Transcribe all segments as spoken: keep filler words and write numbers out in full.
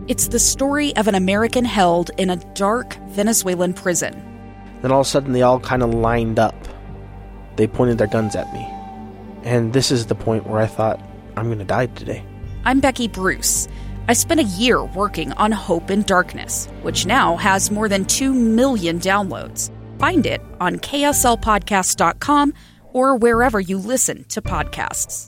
It's the story of an American held in a dark Venezuelan prison. Then all of a sudden they all kind of lined up. They pointed their guns at me. And this is the point where I thought, I'm going to die today. I'm Becky Bruce. I spent a year working on Hope in Darkness, which now has more than two million downloads. Find it on K S L podcast dot com or wherever you listen to podcasts.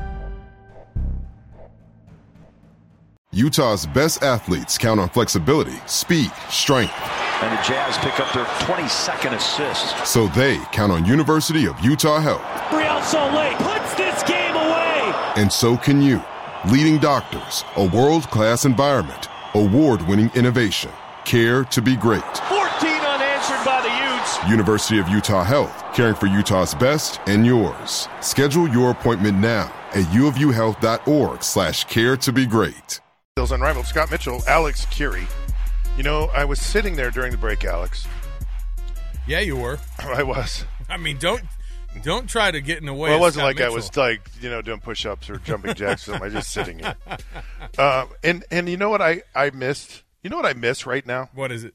Utah's best athletes count on flexibility, speed, strength. And the Jazz pick up their twenty-second assist. So they count on University of Utah Health. Real Salt Lake puts this game away. And so can you. Leading doctors, a world-class environment, award-winning innovation, care to be great. fourteen unanswered by the Utes. University of Utah Health, caring for Utah's best and yours. Schedule your appointment now at uofuhealth.org slash care to be great. Unrivaled. Scott Mitchell, Alex Curie. You know, I was sitting there during the break, Alex. Yeah, you were. I was. I mean, don't don't try to get in the way. Well, it of wasn't Scott like Mitchell. I was like, you know, doing push-ups or jumping jacks or something. I was just sitting here. Uh, and and you know what I, I missed? You know what I miss right now? What is it?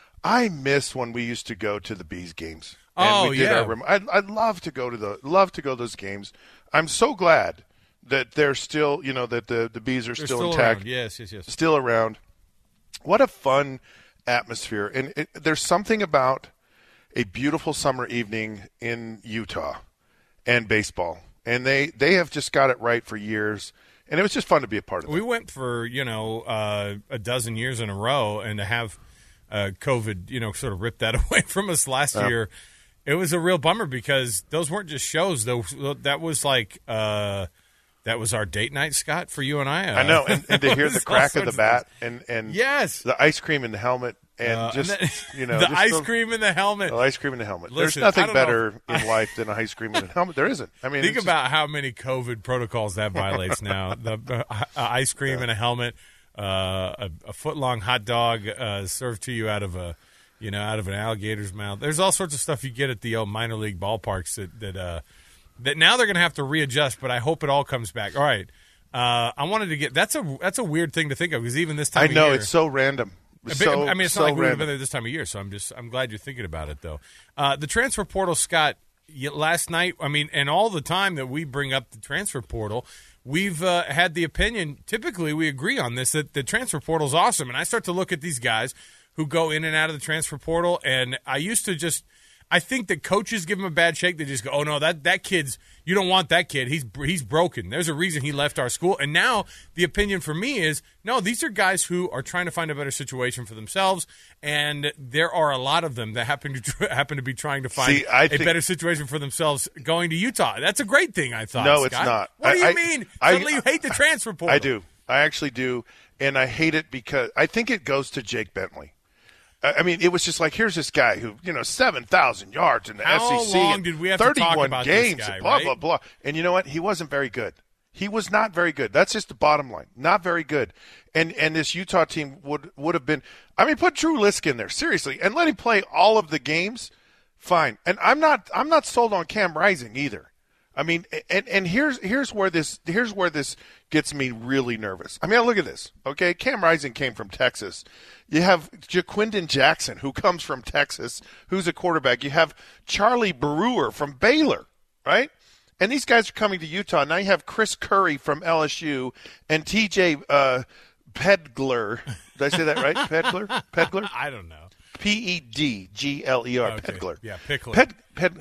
I miss when we used to go to the Bees games. And Oh, we did yeah. Our rem- I I love to go to the love to go to those games. I'm so glad that they're still, you know, that the, the Bees are They're still, still intact. around. Yes, yes, yes. Still around. What a fun atmosphere. And it, there's something about a beautiful summer evening in Utah and baseball. And they, they have just got it right for years. And it was just fun to be a part of it. We went for, you know, uh, a dozen years in a row, and to have uh, COVID, you know, sort of rip that away from us last Yeah. year, it was a real bummer because those weren't just shows. Those, that was like uh, – that was our date night, Scott, for you and I. Uh, I know, and, and to hear the crack of the of bat and, and yes, the ice cream in the helmet and uh, just, and the, you know. the just ice those, cream in the helmet. The ice cream in the helmet. Listen, There's nothing I don't better know. in life than a ice cream in a helmet. There isn't. I mean, Think it's about how many COVID protocols that violates now. The uh, ice cream Yeah. in a helmet, uh, a, a foot-long hot dog uh, served to you out of a, you know, out of an alligator's mouth. There's all sorts of stuff you get at the old minor league ballparks that that, uh, that now they're going to have to readjust, but I hope it all comes back. All right. Uh, I wanted to get that's a that's a weird thing to think of because even this time I of know year, it's so random. I So, mean, it's so not like we would have random. been there this time of year, so I'm just I'm glad you're thinking about it though. Uh, the transfer portal, Scott. y- Last night, I mean, and all the time that we bring up the transfer portal, we've uh, had the opinion. Typically, we agree on this that the transfer portal is awesome, and I start to look at these guys who go in and out of the transfer portal, and I used to just. I think that coaches give him a bad shake. They just go, "Oh no, that that kid's you don't want that kid. He's he's broken. There's a reason he left our school." And now the opinion for me is, no, these are guys who are trying to find a better situation for themselves, and there are a lot of them that happen to tr- happen to be trying to find See, I a think- better situation for themselves going to Utah. That's a great thing, I thought. No, it's Scott. not. What do I- you I- mean? I- Suddenly you hate the transfer portal? I do. I actually do, and I hate it because I think it goes to Jake Bentley. I I mean, it was just like, here's this guy who, you know, seven thousand yards in the How S E C. long and did we have to talk thirty-one about this games, guy, blah, right? blah, blah. And you know what? He wasn't very good. He was not very good. That's just the bottom line. Not very good. And and this Utah team would would have been – I mean, put Drew Lisk in there, seriously, and let him play all of the games, fine. And I'm not I'm not sold on Cam Rising either. I mean, and, and here's here's where this here's where this gets me really nervous. I mean, look at this. Okay, Cam Rising came from Texas. You have Jaquindon Jackson, who comes from Texas, who's a quarterback. You have Charlie Brewer from Baylor, right? And these guys are coming to Utah. Now you have Chris Curry from L S U and T J uh, Pedgler. Did I say that right? Pedgler? Pedgler? I don't know. P E D G L E R. Okay. Pedgler. Yeah, Pickler. Ped,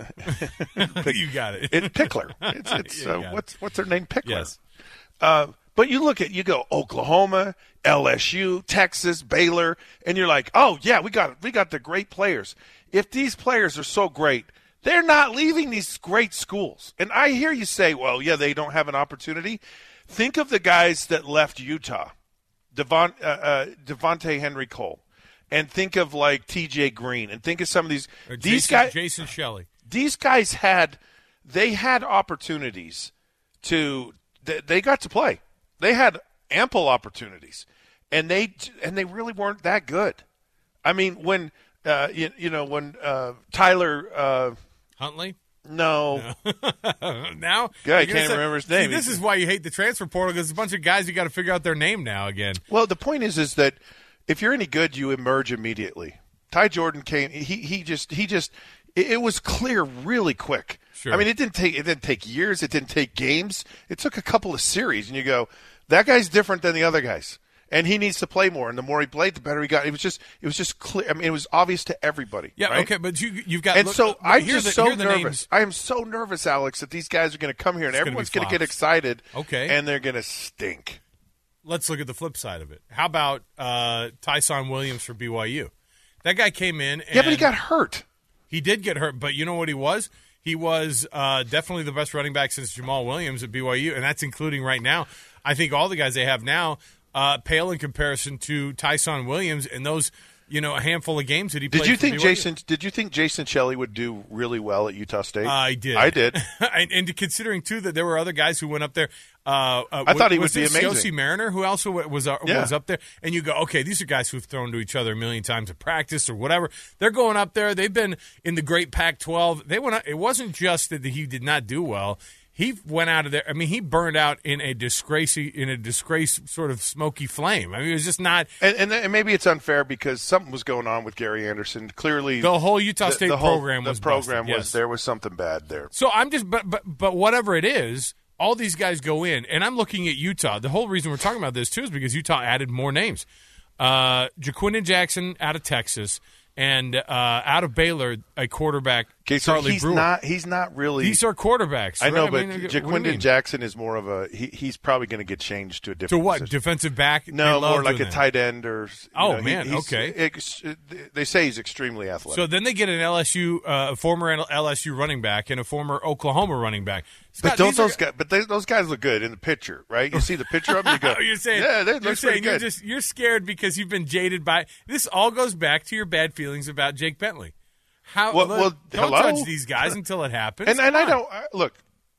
ped, You got it. It Pickler. It's, it's Yeah, uh, you got it. what's what's their name? Pickler. Yes. Uh, but you look at you go Oklahoma, L S U, Texas, Baylor, and you're like, oh yeah, we got we got the great players. If these players are so great, they're not leaving these great schools. And I hear you say, well, yeah, they don't have an opportunity. Think of the guys that left Utah, Devon, uh, uh, Devontae Henry Cole, and think of like T J Green, and think of some of these Or these Jason, guys. Jason Shelley. These guys had they had opportunities to they, they got to play. They had ample opportunities, and they and they really weren't that good. I mean, when uh, you, you know when uh, Tyler uh, Huntley? No. Now? Yeah, I can't remember his name. See, this is why you hate the transfer portal, because there's a bunch of guys you got to figure out their name now again. Well, the point is is that if you're any good, you emerge immediately. Ty Jordan came he he just he just it, it was clear really quick. Sure. I mean, it didn't take it didn't take years, it didn't take games. It took a couple of series, and you go, that guy's different than the other guys. And he needs to play more, and the more he played, the better he got. It was just, it was just clear. I mean, it was obvious to everybody. Yeah, right? okay, but you, you've got. And look, so look, I'm here just the, so here the nervous. names. I am so nervous, Alex, that these guys are going to come here, and It's everyone's gonna going be to get flops. excited. Okay, and they're going to stink. Let's look at the flip side of it. How about uh, Tyson Williams for B Y U? That guy came in. And Yeah, but he got hurt. He did get hurt, but you know what he was? He was uh, definitely the best running back since Jamal Williams at B Y U, and that's including right now. I think all the guys they have now uh, pale in comparison to Tyson Williams and those, you know, a handful of games that he played. Did you for think B Y U. Jason? Did you think Jason Shelley would do really well at Utah State? Uh, I did. I did. and, and considering too that there were other guys who went up there. Uh, uh, I thought he was would be this amazing. Yossi Mariner, who also was uh, Yeah. was up there, and you go, okay, these are guys who've thrown to each other a million times at practice or whatever. They're going up there. They've been in the Great Pac twelve. They went. Up, it wasn't just that he did not do well. He went out of there. I mean, he burned out in a disgrace, in a disgrace sort of smoky flame. I mean, it was just not. And, and, and maybe it's unfair because something was going on with Gary Anderson. Clearly, The whole Utah the, State the whole, program the was program busted, was yes. there was something bad there. So I'm just, but but but whatever it is, all these guys go in, and I'm looking at Utah. The whole reason we're talking about this too is because Utah added more names. Uh, Jaquindon Jackson out of Texas, and uh, out of Baylor, a quarterback. Okay, so Charlie he's Brewer. not. He's not really. These are quarterbacks. I know, right? but mean, what do you Jaquindon mean? Jackson is more of a. He, he's probably going to get changed to a To different. what? position. Defensive back? No, They love more like a doing that. tight end or. you Oh, know, he- man, he's- okay. ex- They say he's extremely athletic. So then they get an L S U, uh, a former L S U running back and a former Oklahoma running back. Scott, but don't these are- those guys? But they, those guys look good in the picture, right? You see the picture of them, you go. you're saying, yeah, they you're look saying pretty you're good. just you're scared because you've been jaded by this. All goes back to your bad feelings about Jake Bentley. How? Well- look, well, don't hello? judge these guys until it happens. and and Come I on. don't I, look.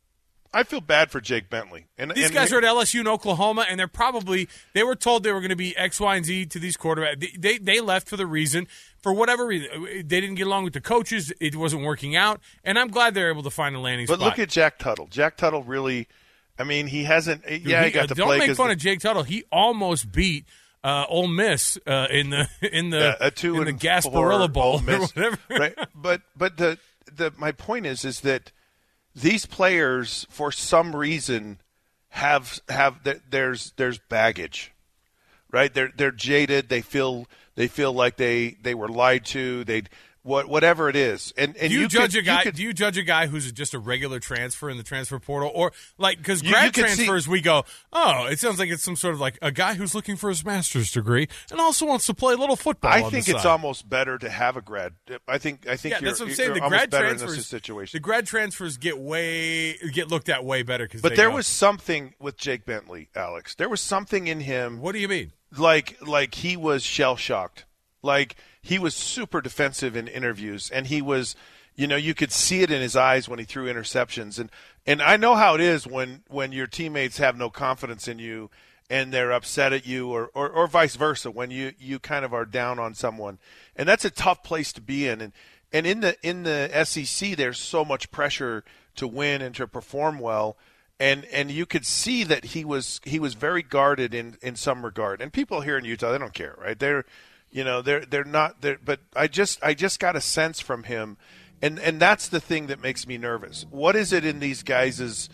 I feel bad for Jake Bentley. And These and guys he- are at L S U and Oklahoma, and they're probably they were told they were going to be X, Y, and Z to these quarterbacks. They, they they left for the reason, for whatever reason, they didn't get along with the coaches. It wasn't working out, and I'm glad they're able to find a landing But spot. look at Jack Tuttle. Jack Tuttle really. I mean, he hasn't. Dude, yeah, he, he- got uh, to don't play. make 'cause fun the- of Jake Tuttle. He almost beat uh, Ole Miss uh, in the in the Yeah, a two in the and Gasparilla four Bowl Ole Miss, or whatever. right? But but the the my point is is that these players for some reason have have there's there's baggage, right? They're they're jaded. They feel they feel like they they were lied to. They what whatever it is. And and Do you, you judge could, a guy? You could, do you judge a guy who's just a regular transfer in the transfer portal, or like because You- grad you could see- transfers we go, oh, it sounds like it's some sort of like a guy who's looking for his master's degree and also wants to play a little football. I on think the it's side. almost better to have a grad. I think I think Yeah, you're, that's what I'm saying. you're The almost grad better in transfers, this situation. the grad transfers get way get looked at way better because. But there was something with Jake Bentley, Alex. There was something in him. What do you mean? Like like he was shell shocked. Like he was super defensive in interviews, and he was, you know, you could see it in his eyes when he threw interceptions. And and I know how it is when when your teammates have no confidence in you and they're upset at you, or or, or vice versa, when you, you kind of are down on someone, and that's a tough place to be in. And and in the in the S E C, there's so much pressure to win and to perform well. And and you could see that he was he was very guarded in, in some regard. And people here in Utah, they don't care, right? They're you know they're they're not there. But I just I just got a sense from him, and and that's the thing that makes me nervous. What is it in these guys'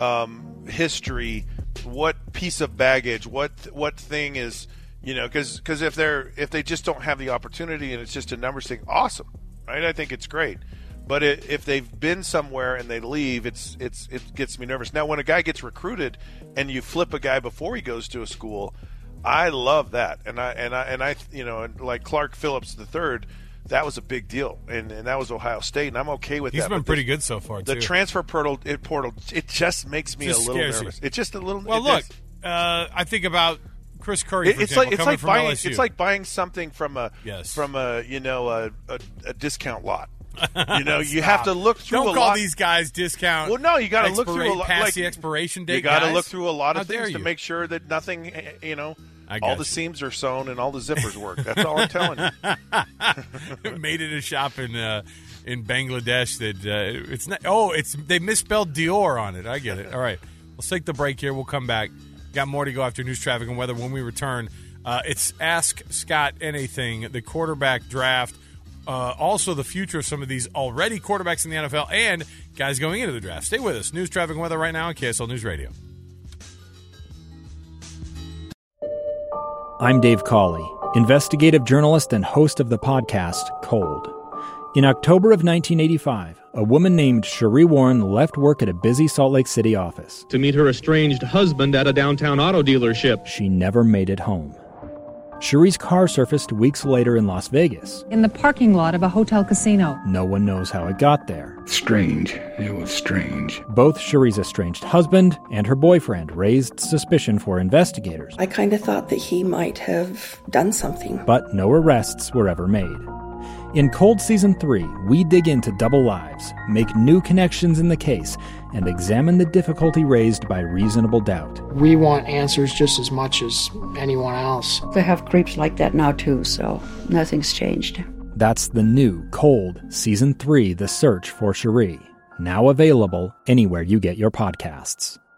um, history? What piece of baggage? What what thing is you know? Because because if they're if they just don't have the opportunity and it's just a numbers thing, awesome, right? I think it's great. But it, if they've been somewhere and they leave, it's it's it gets me nervous. Now, when a guy gets recruited and you flip a guy before he goes to a school, I love that. And I and I and I you know, like Clark Phillips the third, that was a big deal, and and that was Ohio State, and I'm okay with He's that. been But pretty the, good so far. The too. transfer portal, it portal, it just makes me Just a little scares you. nervous. It's just a little. Well, it look, is. uh, I think about Chris Curry. It- For it's example, like it's coming like from buying L S U. it's like buying something from a Yes. from a you know a, a, a discount lot. You know, you have to Stop. look through Don't a call lot. these guys discount. Well, no, you got to look through a lot. past Like, the expiration date. you got to guys. look through a lot How of dare things to you. make sure that nothing, eh, you know. I all got the you. seams are sewn and all the zippers work. That's all I'm telling you. Made it a shop in uh, in Bangladesh that uh, it's not. Oh, it's they misspelled Dior on it. I get it. All right, let's take the break here. We'll come back. Got more to go after news, traffic, and weather. When we return, uh, it's Ask Scott Anything, the quarterback draft, uh, also the future of some of these already quarterbacks in the N F L, and guys going into the draft. Stay with us. News, traffic, and weather right now on K S L News Radio. I'm Dave Cawley, investigative journalist and host of the podcast Cold. In October of nineteen eighty-five, a woman named Cherie Warren left work at a busy Salt Lake City office to meet her estranged husband at a downtown auto dealership. She never made it home. Cherie's car surfaced weeks later in Las Vegas. In the parking lot of a hotel casino. No one knows how it got there. Strange. It was strange. Both Cherie's estranged husband and her boyfriend raised suspicion for investigators. I kind of thought that he might have done something. But no arrests were ever made. In Cold Season three, we dig into double lives, make new connections in the case, and examine the difficulty raised by reasonable doubt. We want answers just as much as anyone else. They have creeps like that now too, so nothing's changed. That's the new Cold Season three, The Search for Cherie, now available anywhere you get your podcasts.